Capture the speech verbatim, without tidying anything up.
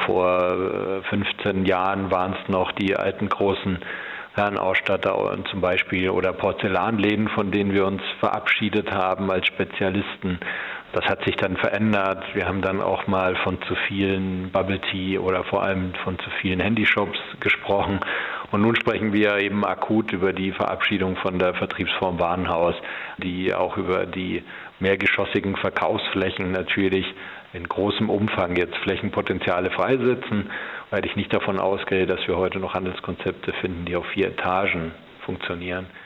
vor fünfzehn Jahren waren es noch die alten großen Herrenausstatter zum Beispiel oder Porzellanläden, von denen wir uns verabschiedet haben als Spezialisten. Das hat sich dann verändert. Wir haben dann auch mal von zu vielen Bubble Tea oder vor allem von zu vielen Handyshops gesprochen. Und nun sprechen wir eben akut über die Verabschiedung von der Vertriebsform Warenhaus, die auch über die mehrgeschossigen Verkaufsflächen natürlich in großem Umfang jetzt Flächenpotenziale freisetzen, weil ich nicht davon ausgehe, dass wir heute noch Handelskonzepte finden, die auf vier Etagen funktionieren.